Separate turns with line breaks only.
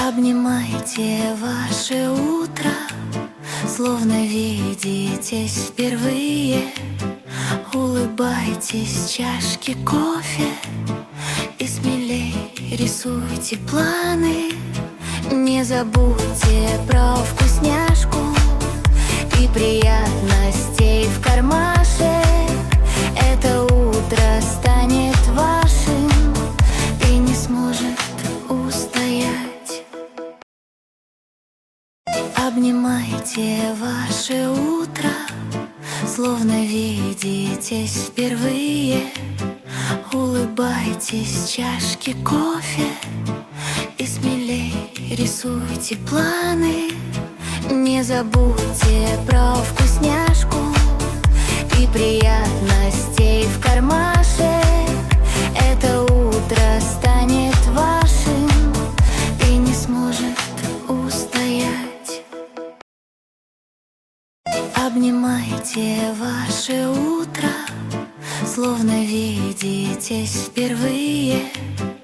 Обнимайте ваше утро, словно видитесь впервые. Улыбайтесь чашке кофе и смелей рисуйте планы. Не забудьте про вкусняшку и приятностей в кармашек. Это утро станет вашим и не сможет устоять. Обнимайте ваше утро, словно видитесь впервые. Улыбайтесь чашке кофе и смелей рисуйте планы. Не забудьте про вкусняшку и приятностей в кармашек. Это утро станет вашим и не сможет устоять. Обнимайте ваше утро, словно видитесь впервые.